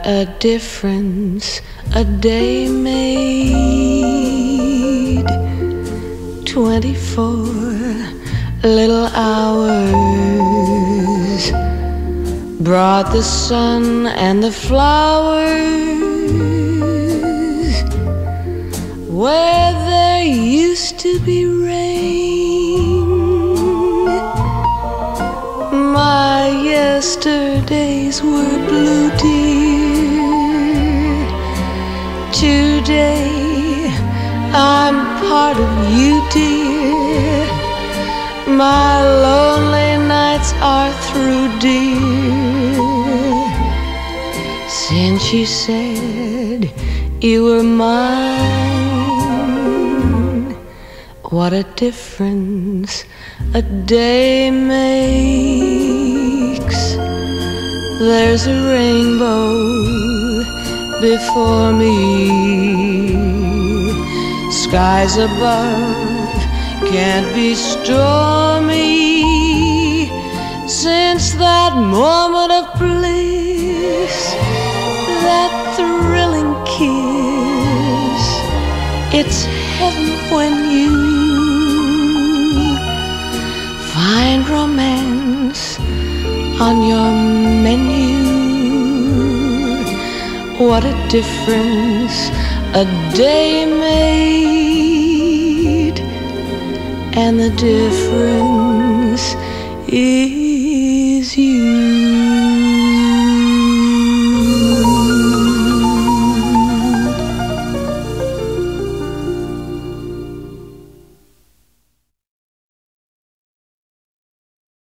a difference a day made. 24 little hours brought the sun and the flowers where there used to be rain. My yesterdays were blue, dear. Today I'm part of you, dear. My lonely nights are through, dear. Since you said you were mine, what a difference a day makes. There's a rainbow before me, skies above can't be stormy. Since that moment of bliss, that thrilling kiss, it's heaven when you find romance on your menu. What a difference a day made, and the difference is